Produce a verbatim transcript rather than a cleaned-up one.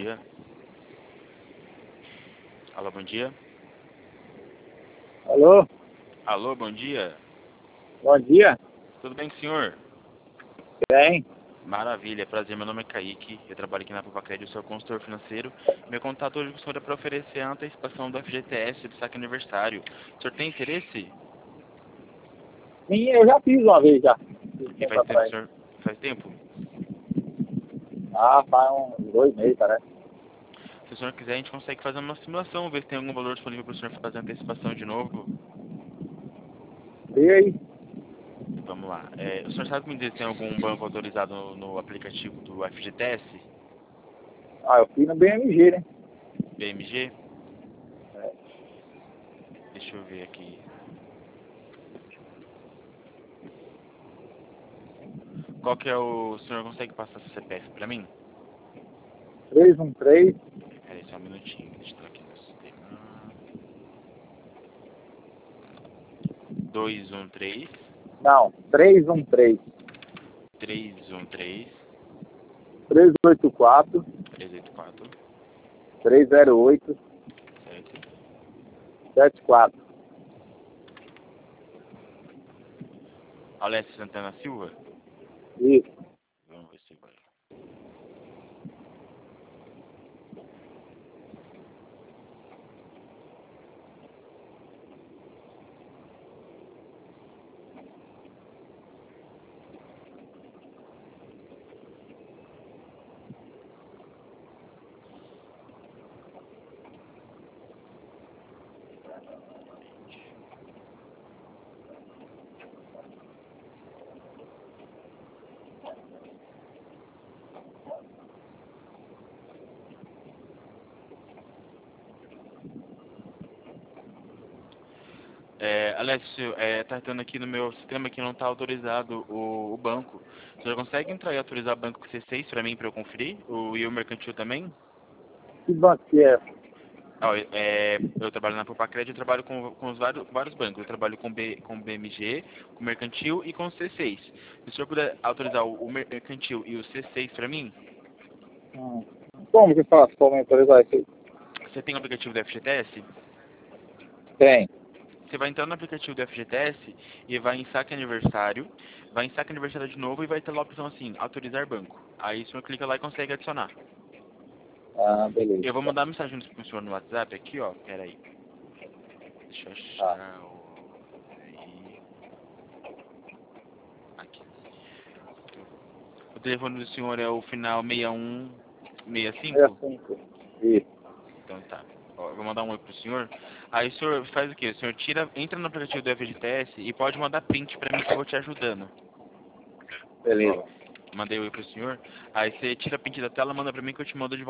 dia. Alô, bom dia. Alô? Alô, bom dia. Bom dia. Tudo bem, senhor? Bem. Maravilha, prazer. Meu nome é Kaique. Eu trabalho aqui na Pupacred, eu sou consultor financeiro. Meu contato hoje com o senhor é para oferecer a antecipação do F G T S do saque aniversário. O senhor tem interesse? Sim, eu já fiz uma vez já. E faz tempo, senhor? Faz tempo? Ah, faz uns dois meses, parece. Se o senhor quiser, a gente consegue fazer uma simulação, ver se tem algum valor disponível para o senhor fazer a antecipação de novo. E aí? Vamos lá. É, o senhor sabe me dizer se tem algum banco autorizado no, no aplicativo do F G T S? Ah, eu fui no B M G, né? B M G? É. Deixa eu ver aqui. Qual que é o... O senhor consegue passar seu C P F para mim? três um três. Peraí, só um minutinho. Deixa eu entrar aqui no sistema. dois um três. Não, três um três. três um três. três oito quatro. três oito quatro. três zero oito. Certo. sete quatro. Alessio Santana Silva? Isso. Vamos ver se vai. É, Alessio, é, tá entrando aqui no meu sistema que não está autorizado o, o banco. O senhor consegue entrar e autorizar o banco C seis para mim, para eu conferir? O, e o mercantil também? Que banco que é? Ah, é, eu trabalho na Pupacred, eu trabalho com, com os vários, vários bancos. Eu trabalho com, B, com B M G, com mercantil e com C seis. Se o senhor puder autorizar o, o mercantil e o C seis para mim, Hum. Como que faz para autorizar isso aí? você tem o aplicativo do F G T S? Tem. Você vai entrar no aplicativo do F G T S e vai em saque aniversário, vai em saque aniversário de novo e vai ter lá a opção assim, autorizar banco. Aí o senhor clica lá e consegue adicionar. Ah, beleza. Eu vou mandar uma mensagem pro senhor no WhatsApp aqui, ó, pera aí. Deixa eu Tá. achar o... Aí... Aqui. O telefone do senhor é o final seis um seis cinco? sessenta e cinco. Isso. Então tá. Ó, eu vou mandar um oi pro senhor. Aí o senhor faz o quê? O senhor tira, entra no aplicativo do F G T S e pode mandar print pra mim que eu vou te ajudando. Ó, Beleza. mandei oi pro senhor. Aí você tira print da tela, manda pra mim que eu te mando de volta.